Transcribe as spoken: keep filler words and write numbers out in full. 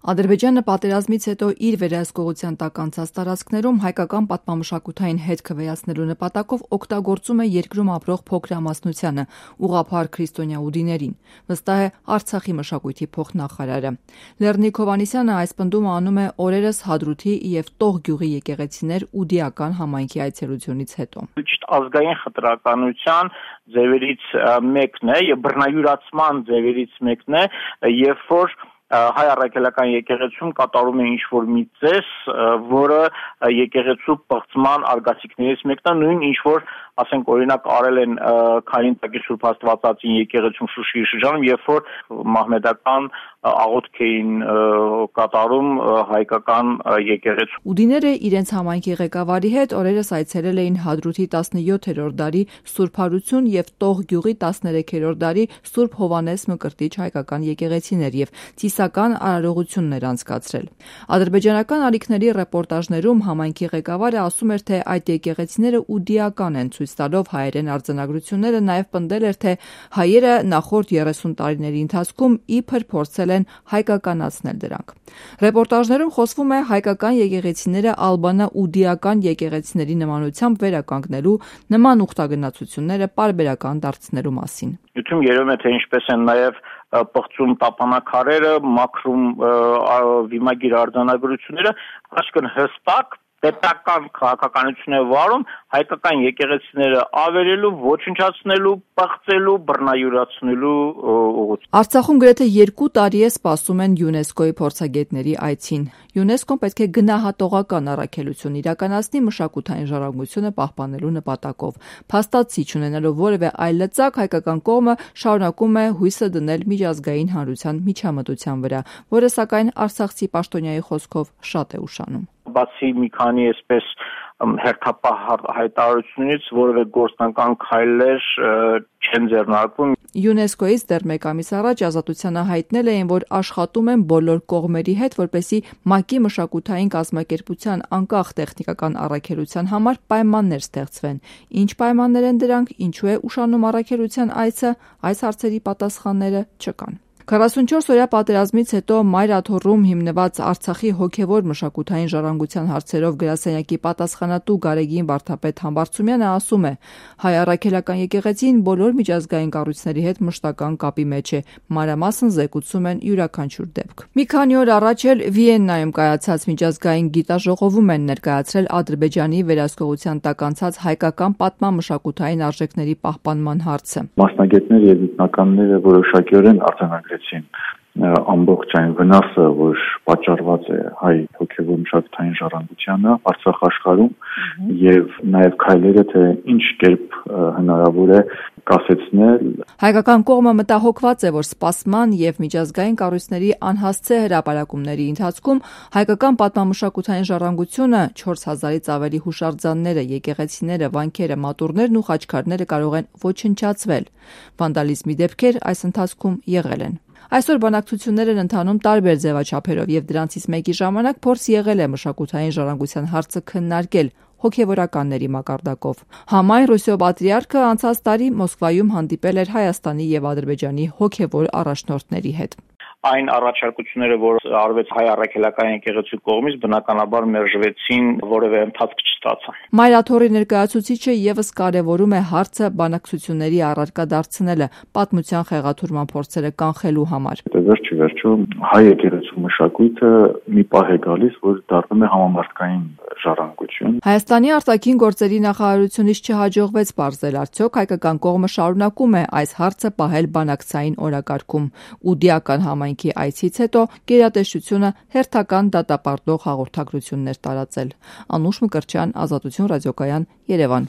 Ադրբեջանը պատերազմից հետո իր վերահսկողության տակ անցած տարածքներում հայկական պատմամշակութային հետքը վերացնելու նպատակով օգտագործում է երկրում ապրող փոքրամասնությանը, ուղղափառ քրիստոնյա ուդիներին, վստահ է Արցախի մշակույթի փոխնախարարը։ Լեռնիկ Հովհաննիսյանը այս պնդումը անում է օրերս Հադրութի եւ Տող գյուղի եկեղեցիներ ուդիական համայնքի այցելությունից հետո։ Ճիշտ ազգային խտրականության ձևերից մեկն է եւ բռնայուրացման ձևերից մեկն է, երբ որ հայ առաքելական եկեղեցում կատարում է ինչ-որ մի ծես, որը եկեղեցու պղծման արգասիքներից մեկն է, նույն ինչ-որ, ասենք օրինակ արել են Քարինտակի Սուրբ Աստվածածին եկեղեցում Շուշիի շրջանում, երբ որ մահմեդական աղոթք էին կատարում հայկական եկեղեցու։ Ուդիները իրենց համայնքի ղեկավարի հետ օրերս այցելել էին Հադրութի տասնյոթերորդ դարի Սուրբ Հարություն եւ Տող գյուղի տասներեքերորդ դարի Սուրբ Հովհաննես Մկրտիչ հայկական եկեղեցիներ եւ ծիսական արարողություններ անցկացրել։ Ադրբեջանական ալիքների ռեպորտաժներում համայնքի ղեկավարը ասում էր, թե այդ եկեղեցիները ուդիական են, ցույց տալով հայերեն արձանագրությունները, նաև պնդել էր, թե հայերը նախորդ երեսուն տարիների ընթացքում իբր փորձել են հայկականացնել դրանք։ Ռեպորտաժներում խոսվում է հայկական եկեղեցիները ալբանա-ուդիական եկեղեցիների նմանությամբ վերականգնելու, նման ուխտագնացությունները պարբերական դարձնելու մասին։ Յութում երևում է, թե ինչպես են նաև պղծում տապանաքարերը, մաքրում վիմագիր արձանագրությունները, այսինքն հստակ պետական քաղաքականություն է վարում հայկական եկեղեցիները ավերելու, ոչնչացնելու, պղծելու, բռնայուրացնելու ուղղությամբ։ Արցախում գրեթե երկու տարի է սպասում են ՅՈՒՆԵՍԿՕ-ի փորձագետների այցին։ ՅՈՒՆԵՍԿՕ-ն պետք է գնահատողական առաքելություն իրականացնի մշակութային ժառանգությունը պահպանելու նպատակով։ Փաստացի չունենալով որևէ այլ լծակ, հայկական կողմը շարունակում է հույսը դնել միջազգային հանրության միջամտության վրա, որը սակայն արցախցի պաշտոնյայի խոսքով շատ է ուշանում։ Բացի մի քանի այսպես հերթապահ հայտարարությունից որևէ գործնական քայլեր չեն ձեռնարկվում։ ՅՈՒՆԵՍԿՕ-ից դեռ մեկ ամիս առաջ Ազատությանը հայտնել էին, որ աշխատում են բոլոր կողմերի հետ, որպեսզի ՄԱԿ-ի մշակութային կազմակերպության անկախ տեխնիկական առաքելության համար պայմաններ ստեղծվեն։ Ինչ պայմաններ են դրանք, ինչու է ուշանում առաքելության այցը, այս հարցերի պատասխանները չկան։ քառասունչորս օրյա պատերազմից հետո Մայր Աթոռում հիմնված Արցախի հոգևոր մշակութային ժառանգության հարցերով գրասենյակի պատասխանատու Գարեգին Վարդապետ Համբարձումյանը ասում է. հայ առաքելական եկեղեցին բոլոր միջազգային կառույցների հետ մշտական կապի մեջ է, մանրամասն զեկուցում են յուրաքանչյուր դեպք։ Մի քանի օր առաջ էլ Վիեննայում կայացած միջազգային գիտաժողովում են ներկայացրել Ադրբեջանի վերահսկողության տակ անցած հայկական պատմամշակութային արժեքների պահպանման հարցը։ Մասնագետներ եւ գիտնականները որոշակիորեն արձանագրեցին ամբողջ այն վնասը, որ պատճառված է հայ հոգևոր մշակութային ժառանգությանը Արցախ աշխարհում եւ նաեւ քայլերը, թե ինչ կերպ հնարավոր է կասեցնել։ Հայկական կողմը մտահոգված է, որ սպասման եւ միջազգային կառույցների անհասցե հրապարակումների ընթացքում հայկական պատմամշակութային ժառանգությունը չորս հազարից ավելի հուշարձանները, եկեղեցիները, վանքերը, մատուռներն ու խաչքարները կարող են ոչնչացվել։ Վանդալիզմի դեպքեր այս ընթացքում եղել են։ Այսօր բանակցություններ են ընթանում տարբեր ձևաչափերով եւ դրանցից մեկի ժամանակ փորձ եղել է մշակութային ժառանգության հարցը քննարկել հոգևորականների մակարդակով։ Համայն Ռուսիո պատրիարքը անցած տարի Մոսկվայում հանդիպել էր Հայաստանի եւ Ադրբեջանի հոգևոր առաջնորդների հետ։ Այն առաջարկությունները, որ արվեց հայ առաքելական եկեղեցու կողմից, բնականաբար մերժվեցին, որևէ ընթացք չստացան։ Մայր Աթոռի ներկայացուցիչը եւս կարևորում է հարցը բանակցությունների առարկա դարձնելը, պատմության խեղաթյուրման փորձերը կանխելու համար։ Վերջի վերջո հայ եկեղեցու մշակույթը մի պահ է գալիս, որ դառնում է համամարտկային ժառանգություն։ Հայաստանի արտաքին գործերի նախարարությունից չհաջողվեց պարզել, արդյոք հայկական կողմը շարունակում է այս հարցը պահել բանակցային օրակարգում։ Ուդիական համայնքի այցից հետո գերատեսչությունը հերթական դատապարտող հաղորդագրություններ տարածել։ Անուշ Մկրտչյան, Ազատություն ռադիոկայան, Երևան։